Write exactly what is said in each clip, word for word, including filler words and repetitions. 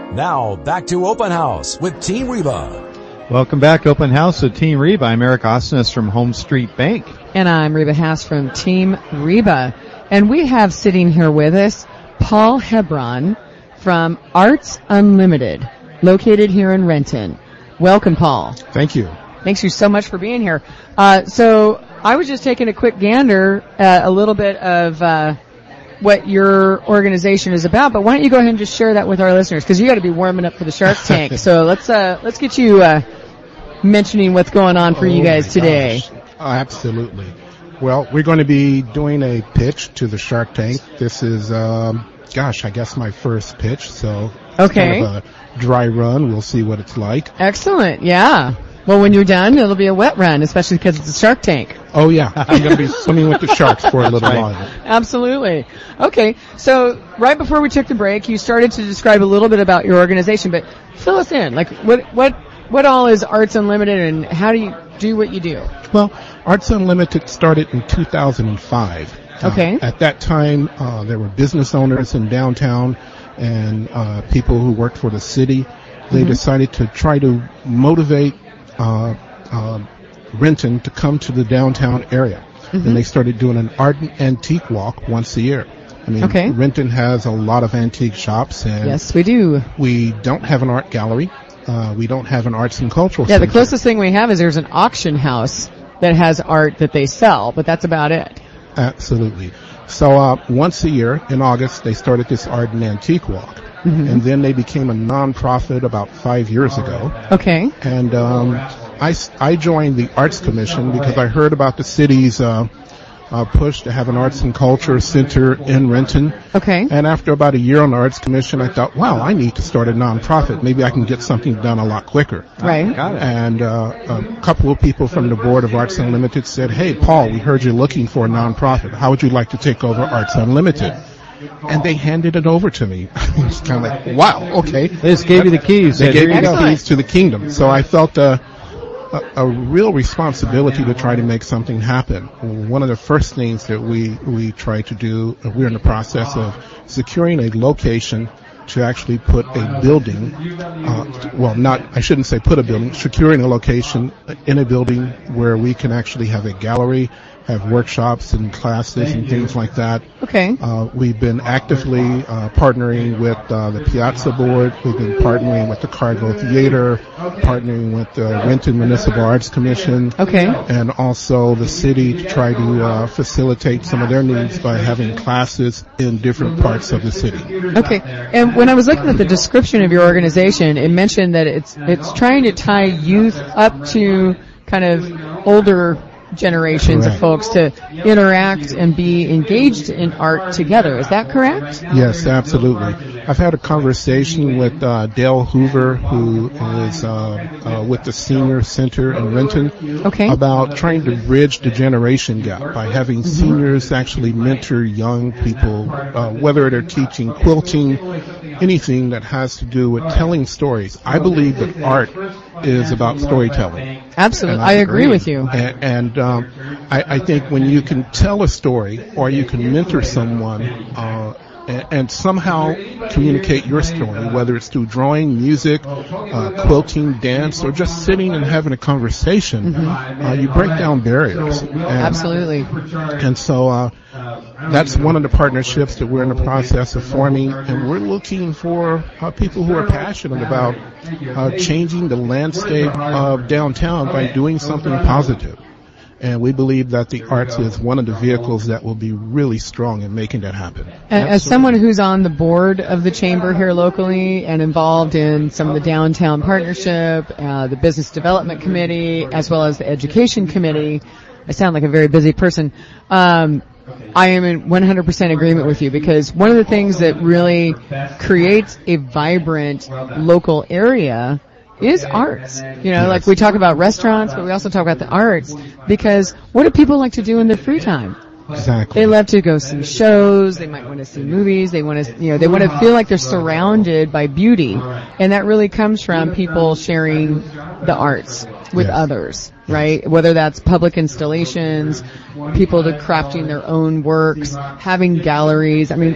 Now, back to Open House with Team Reba. Welcome back, Open House with Team Reba. I'm Eric Osnes from Home Street Bank. And I'm Reba Haas from Team Reba. And we have sitting here with us Paul Hebron from Arts Unlimited, located here in Renton. Welcome, Paul. Thank you. Thanks you so much for being here. Uh, so I was just taking a quick gander at a little bit of uh, what your organization is about, but why don't you go ahead and just share that with our listeners, because you got to be warming up for the Shark Tank. So let's uh, let's get you uh, mentioning what's going on for oh you guys today. Oh, absolutely. Well, we're going to be doing a pitch to the Shark Tank. This is, um, gosh, I guess my first pitch, so okay. Kind of a dry run. We'll see what it's like. Excellent. Yeah. Well, when you're done, it'll be a wet run, especially because it's a Shark Tank. Oh, yeah. I'm going to be swimming with the sharks for a little right. while. Absolutely. Okay. So right before we took the break, you started to describe a little bit about your organization, but fill us in. Like, what, what, what all is Arts Unlimited, and how do you do what you do? Well, Arts Unlimited started in two thousand five. Okay. Uh, at that time, uh, there were business owners in downtown and uh, people who worked for the city. They mm-hmm. decided to try to motivate uh, uh, Renton to come to the downtown area. Mm-hmm. And they started doing an art and antique walk once a year. I mean, okay. Renton has a lot of antique shops. And yes, we do. We don't have an art gallery. Uh, we don't have an arts and cultural yeah, center. The closest thing we have is there's an auction house that has art that they sell, but that's about it. Absolutely. So uh, once a year in August, they started this art and antique walk. Mm-hmm. And then they became a nonprofit about five years ago. Okay. And um, I, I joined the Arts Commission because I heard about the city's uh, uh, push to have an arts and culture center in Renton. Okay. And after about a year on the Arts Commission, I thought, wow, I need to start a nonprofit. Maybe I can get something done a lot quicker. Right. Got it. And uh, a couple of people from the board of Arts Unlimited said, hey, Paul, we heard you're looking for a nonprofit. How would you like to take over Arts Unlimited? And they handed it over to me. It's kind of like, wow, okay. They just gave you the keys. They gave me the Excellent. keys to the kingdom. So I felt uh, a, a real responsibility to try to make something happen. One of the first things that we, we try to do, uh, we're in the process of securing a location to actually put a building, uh, well, not, I shouldn't say put a building, securing a location in a building where we can actually have a gallery, have workshops and classes and things like that. Okay. Uh, we've been actively uh, partnering with uh, the Piazza Board. We've been partnering with the Cargo Theater, partnering with the Renton Municipal Arts Commission. Okay. And also the city to try to uh, facilitate some of their needs by having classes in different parts of the city. Okay. And when I was looking at the description of your organization, it mentioned that it's it's trying to tie youth up to kind of older generations correct. Of folks to interact and be engaged in art together. Is that correct? Yes, absolutely. I've had a conversation with uh, Dale Hoover, who is uh, uh, with the Senior Center in Renton, okay. about trying to bridge the generation gap by having mm-hmm. seniors actually mentor young people, uh, whether they're teaching quilting, anything that has to do with telling stories. I believe that art is about storytelling. Absolutely. I, I agree with you. And, and um, I, I think when you can tell a story or you can mentor someone uh, and, and somehow communicate your story, whether it's through drawing, music, uh, quilting, dance, or just sitting and having a conversation, mm-hmm. uh, you break down barriers. And, Absolutely. And so uh, that's one of the partnerships that we're in the process of forming, and we're looking for uh, people who are passionate about uh, changing the landscape of downtown by doing something positive. And we believe that the arts is one of the vehicles that will be really strong in making that happen. And as someone who's on the board of the chamber here locally and involved in some of the downtown partnership, uh, the business development committee, as well as the education committee, I sound like a very busy person. Um, I am in one hundred percent agreement with you, because one of the things that really creates a vibrant local area is arts. You know, like we talk about restaurants, but we also talk about the arts, because what do people like to do in their free time? Exactly. They love to go see shows, they might want to see movies, they want to, you know, they want to feel like they're surrounded by beauty. And that really comes from people sharing the arts with yes. others, right? Whether that's public installations, people to crafting their own works, having galleries. I mean, that,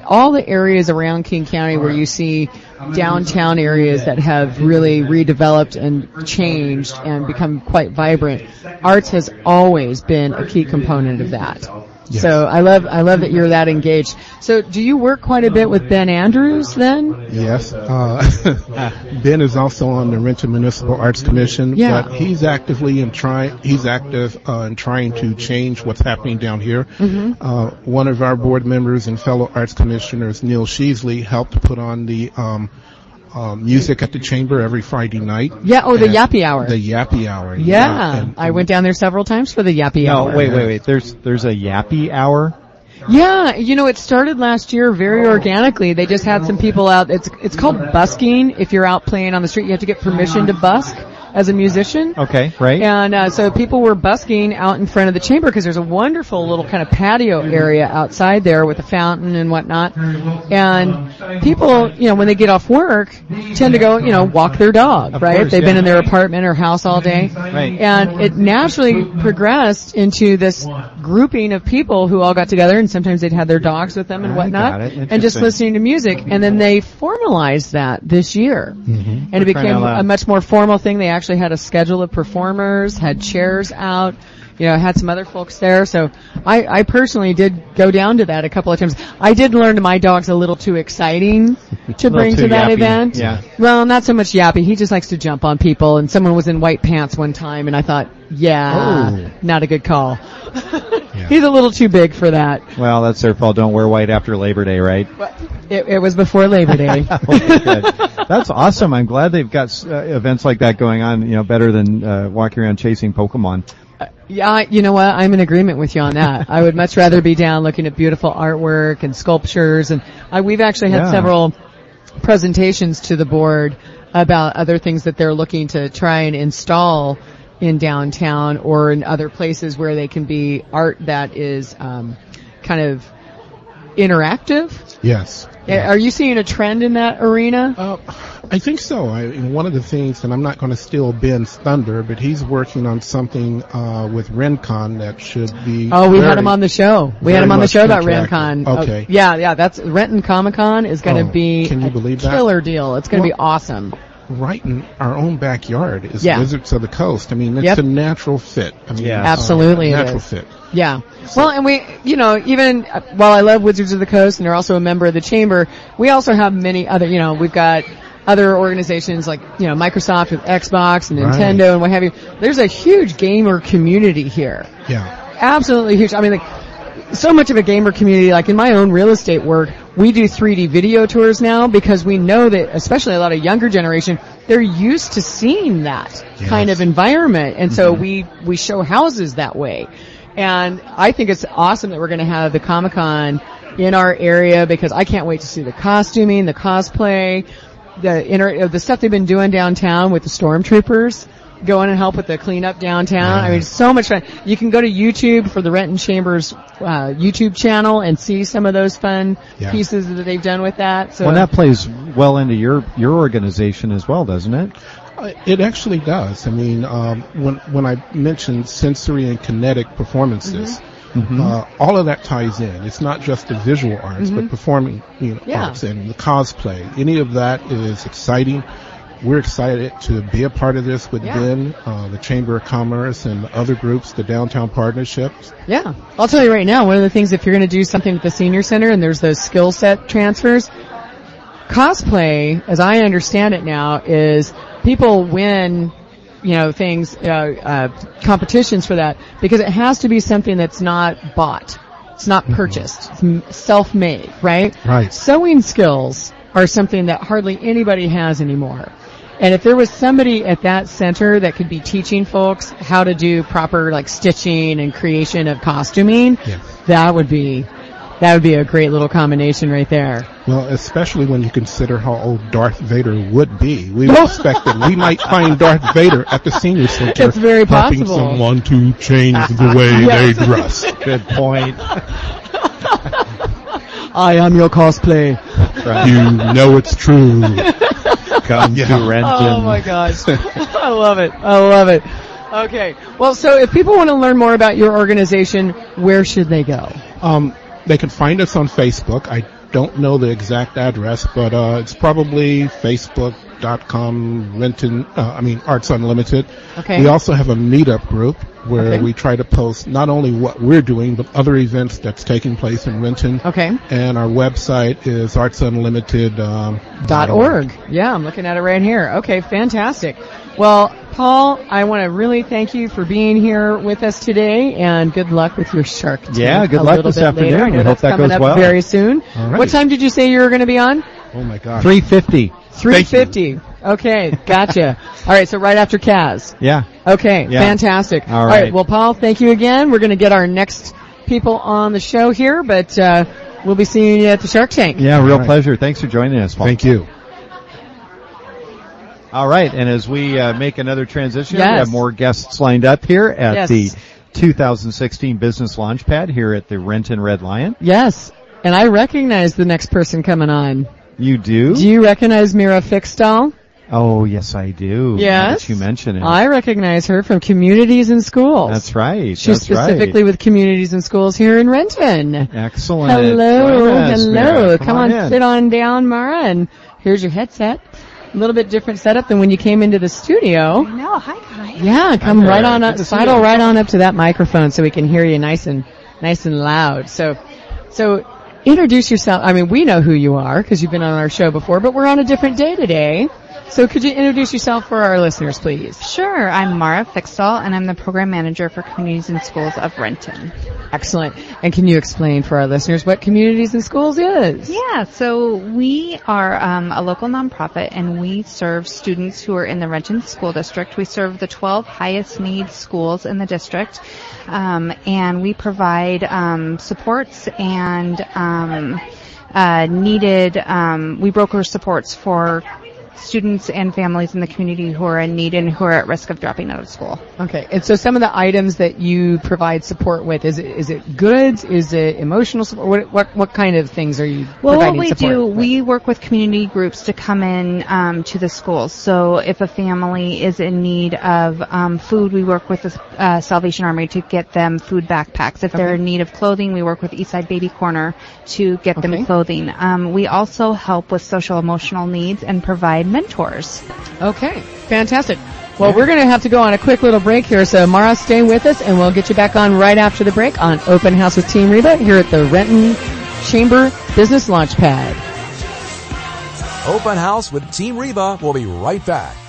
all the areas around King County where you see downtown areas that have really redeveloped and changed and become quite vibrant, arts has always been a key component of that. Yes. So I love I love that you're that engaged. So do you work quite a bit with Ben Andrews then? Yes. Uh, Ben is also on the Renton Municipal Arts Commission, yeah. but he's actively in trying he's active uh, in trying to change what's happening down here. Mm-hmm. Uh, one of our board members and fellow arts commissioners, Neil Sheasley, helped put on the um Um, music at the Chamber every Friday night. Yeah, oh, the Yappy Hour. The Yappy Hour. Yeah, yeah. And, and I went down there several times for the Yappy no, Hour. No, wait, wait, wait. There's there's a Yappy Hour? Yeah, you know, it started last year very organically. They just had some people out. It's it's called busking. If you're out playing on the street, you have to get permission to busk as a musician. Okay, right. And uh, so people were busking out in front of the Chamber because there's a wonderful little kind of patio area outside there with a fountain and whatnot. And people, you know, when they get off work, tend to go, you know, walk their dog, of right? Course, if they've yeah. been in their apartment or house all day. Right. And it naturally progressed into this grouping of people who all got together, and sometimes they'd have their dogs with them and whatnot, and just listening to music. And then they formalized that this year. Mm-hmm. And it became a much more formal thing. They actually had a schedule of performers, had chairs out, you know, had some other folks there. So I, I personally did go down to that a couple of times. I did learn my dog's a little too exciting to bring to that yappy. event. Yeah. Well, not so much yappy. He just likes to jump on people, and someone was in white pants one time, and I thought, yeah, oh. not a good call. Yeah. He's a little too big for that. Well, that's their fault. Don't wear white after Labor Day, right? It, it was before Labor Day. Oh, that's awesome. I'm glad they've got uh, events like that going on, you know, better than uh, walking around chasing Pokemon. Uh, yeah, you know what? I'm in agreement with you on that. I would much rather be down looking at beautiful artwork and sculptures, and uh, we've actually had yeah. several presentations to the board about other things that they're looking to try and install in downtown or in other places where they can be art that is um, kind of interactive. Yes. Yeah. Are you seeing a trend in that arena? Uh, I think so. I, one of the things, and I'm not going to steal Ben's thunder, but he's working on something uh, with RenCon that should be. Oh, we very, had him on the show. We had him on the show about interactive. RenCon. Okay. Uh, yeah, yeah. That's Renton Comic Con is going to oh, be can you a believe that? killer deal. It's going to well, be awesome. Right in our own backyard is yeah. Wizards of the Coast. I mean, it's yep. a natural fit. I mean, yeah. absolutely, uh, it natural is. fit. Yeah. Well, and we, you know, even uh, while I love Wizards of the Coast and they're also a member of the Chamber, we also have many other, you know, we've got other organizations like, you know, Microsoft with Xbox and Nintendo right. and what have you. There's a huge gamer community here. Yeah. Absolutely huge. I mean, like, so much of a gamer community, like in my own real estate work, we do three D video tours now because we know that, especially a lot of younger generation, they're used to seeing that yes. kind of environment. And so mm-hmm. we, we show houses that way. And I think it's awesome that we're going to have the Comic-Con in our area because I can't wait to see the costuming, the cosplay, the inter- the stuff they've been doing downtown with the stormtroopers. Go in and help with the cleanup downtown. Right. I mean, it's so much fun. You can go to YouTube for the Renton Chamber's uh, YouTube channel and see some of those fun yeah. pieces that they've done with that. So well, that plays well into your your organization as well, doesn't it? Uh, it actually does. I mean, um, when when I mentioned sensory and kinetic performances, mm-hmm. uh, all of that ties in. It's not just the visual arts, mm-hmm. but performing you know, yeah. arts and the cosplay. Any of that is exciting. We're excited to be a part of this with yeah. Ben, uh, the Chamber of Commerce, and other groups, the downtown partnerships. Yeah. I'll tell you right now, one of the things, if you're going to do something with the senior center and there's those skill set transfers, cosplay, as I understand it now, is people win, you know, things, uh, uh, competitions for that because it has to be something that's not bought. It's not purchased. Mm-hmm. It's self-made, right? Right. Sewing skills are something that hardly anybody has anymore. And if there was somebody at that center that could be teaching folks how to do proper like stitching and creation of costuming, yes. that would be that would be a great little combination right there. Well, especially when you consider how old Darth Vader would be. We would expect that we might find Darth Vader at the senior center. It's very helping possible. someone to change the way yes. they dress. Good point. I am your cosplay. Right. You know it's true. Come yeah. to Renton. Oh my gosh. I love it. I love it. Okay. Well, so if people want to learn more about your organization, where should they go? Um, they can find us on Facebook. I don't know the exact address, but uh, it's probably Facebook dot com Renton, uh, I mean Arts Unlimited. Okay. We also have a meetup group where Okay. we try to post not only what we're doing, but other events that's taking place in Renton. Okay. And our website is arts unlimited um, Dot org. Yeah, I'm looking at it right here. Okay, fantastic. Well, Paul, I want to really thank you for being here with us today, and good luck with your Shark Tank. Yeah, good a luck little this bit afternoon. later. I know We hope that's that coming goes up well. very soon. All right. What time did you say you were going to be on? Oh my gosh. three fifty. three fifty. Okay, gotcha. All right, so right after Kaz. Yeah. Okay, Yeah. fantastic. All right. well, Paul, thank you again. We're going to get our next people on the show here, but uh we'll be seeing you at the Shark Tank. Yeah, real All right. pleasure. Thanks for joining us, Paul. Thank you. All right, and as we uh, make another transition, Yes. we have more guests lined up here at Yes. the two thousand sixteen Business Launchpad here at the Renton Red Lion. Yes, and I recognize the next person coming on. You do? Do you recognize Mira Fixstall? Oh, yes, I do. Yes. Now that you mention it. I recognize her from Communities and Schools. That's right. She's That's specifically right. with Communities and Schools here in Renton. Excellent. Hello, Join us, hello. Mara. Come, on, in. sit on down, Mara, and here's your headset. A little bit different setup than when you came into the studio. No, hi guys. Yeah, come there. right on up, Good to see sidle you. right on up to that microphone so we can hear you nice and nice and loud. So, so introduce yourself. I mean, we know who you are because you've been on our show before, but we're on a different day today. So could you introduce yourself for our listeners, please? Sure, I'm Mara Fixstall, and I'm the program manager for Communities and Schools of Renton. Excellent. And can you explain for our listeners what Communities and Schools is? Yeah, so we are um, a local nonprofit, and we serve students who are in the Renton School District. We serve the twelve highest need schools in the district, um, and we provide um, supports and um, uh, needed. Um, we broker supports for students and families in the community who are in need and who are at risk of dropping out of school. Okay. And so some of the items that you provide support with, is it, is it goods? Is it emotional support? What, what, what kind of things are you Well, providing what we support do, with? we work with community groups to come in um, to the schools. So if a family is in need of um, food, we work with the uh, Salvation Army to get them food backpacks. If they're Okay. in need of clothing, we work with Eastside Baby Corner to get Okay. them clothing. Um, we also help with social emotional needs and provide mentors. Okay. Fantastic. Well, we're going to have to go on a quick little break here, so Mara, stay with us, and we'll get you back on right after the break on Open House with Team Reba here at the Renton Chamber Business Launchpad. Open House with Team Reba will be right back.